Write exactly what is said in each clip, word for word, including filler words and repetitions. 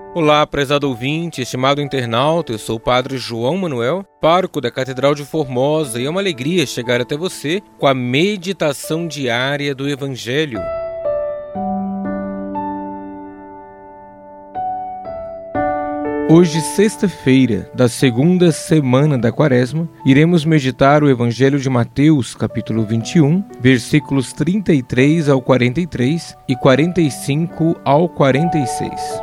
Olá, prezado ouvinte, estimado internauta, eu sou o Padre João Manuel, pároco da Catedral de Formosa, e é uma alegria chegar até você com a meditação diária do Evangelho. Hoje, sexta-feira da segunda semana da Quaresma, iremos meditar o Evangelho de Mateus, capítulo vinte e um, versículos trinta e três ao quarenta e três e quarenta e cinco ao quarenta e seis.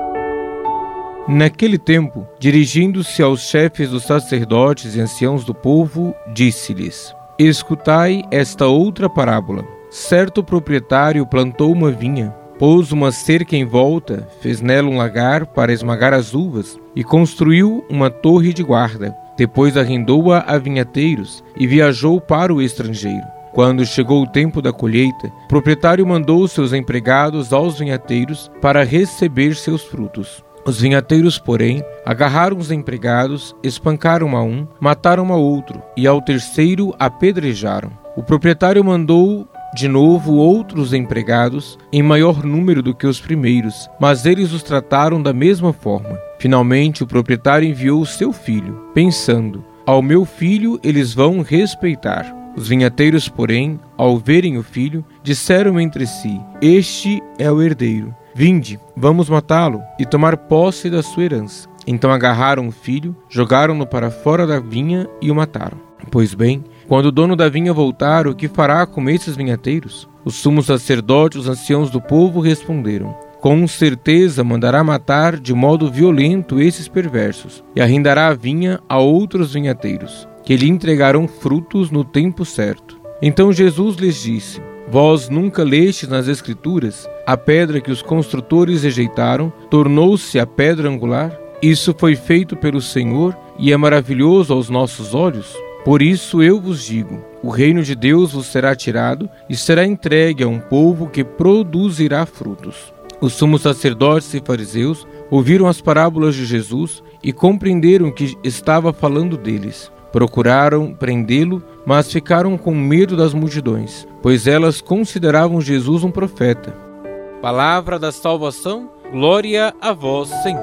Naquele tempo, dirigindo-se aos chefes dos sacerdotes e anciãos do povo, disse-lhes: Escutai esta outra parábola. Certo proprietário plantou uma vinha, pôs uma cerca em volta, fez nela um lagar para esmagar as uvas e construiu uma torre de guarda. Depois arrendou-a a vinhateiros e viajou para o estrangeiro. Quando chegou o tempo da colheita, o proprietário mandou seus empregados aos vinhateiros para receber seus frutos. Os vinhateiros, porém, agarraram os empregados, espancaram a um, mataram a outro e ao terceiro apedrejaram. O proprietário mandou de novo outros empregados, em maior número do que os primeiros, mas eles os trataram da mesma forma. Finalmente, o proprietário enviou seu filho, pensando: ao meu filho eles vão respeitar. Os vinhateiros, porém, ao verem o filho, disseram entre si: Este é o herdeiro. Vinde, vamos matá-lo e tomar posse da sua herança. Então agarraram o filho, jogaram-no para fora da vinha e o mataram. Pois bem, quando o dono da vinha voltar, o que fará com esses vinhateiros? Os sumos sacerdotes e os anciãos do povo responderam: Com certeza mandará matar de modo violento esses perversos, e arrendará a vinha a outros vinhateiros, que lhe entregarão frutos no tempo certo. Então Jesus lhes disse: Vós nunca lestes nas Escrituras: a pedra que os construtores rejeitaram tornou-se a pedra angular? Isso foi feito pelo Senhor e é maravilhoso aos nossos olhos? Por isso eu vos digo: o reino de Deus vos será tirado e será entregue a um povo que produzirá frutos. Os sumos sacerdotes e fariseus ouviram as parábolas de Jesus e compreenderam que estava falando deles. Procuraram prendê-lo, mas ficaram com medo das multidões, pois elas consideravam Jesus um profeta. Palavra da salvação, glória a vós, Senhor.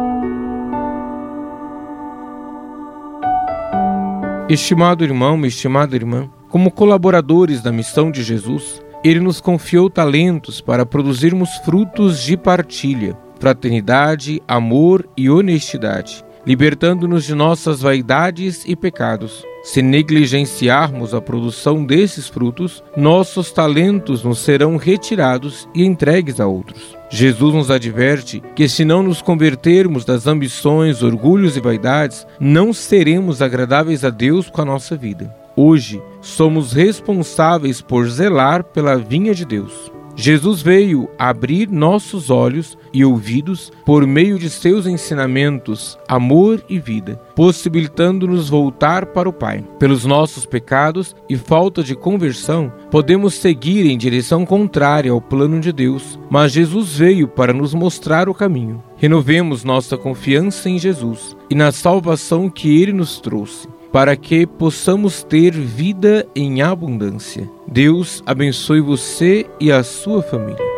Estimado irmão, estimada irmã, como colaboradores da missão de Jesus, Ele nos confiou talentos para produzirmos frutos de partilha, fraternidade, amor e honestidade, libertando-nos de nossas vaidades e pecados. Se negligenciarmos a produção desses frutos, nossos talentos nos serão retirados e entregues a outros. Jesus nos adverte que, se não nos convertermos das ambições, orgulhos e vaidades, não seremos agradáveis a Deus com a nossa vida. Hoje, somos responsáveis por zelar pela vinha de Deus. Jesus veio abrir nossos olhos e ouvidos por meio de seus ensinamentos, amor e vida, possibilitando-nos voltar para o Pai. Pelos nossos pecados e falta de conversão, podemos seguir em direção contrária ao plano de Deus, mas Jesus veio para nos mostrar o caminho. Renovemos nossa confiança em Jesus e na salvação que Ele nos trouxe, para que possamos ter vida em abundância. Deus abençoe você e a sua família.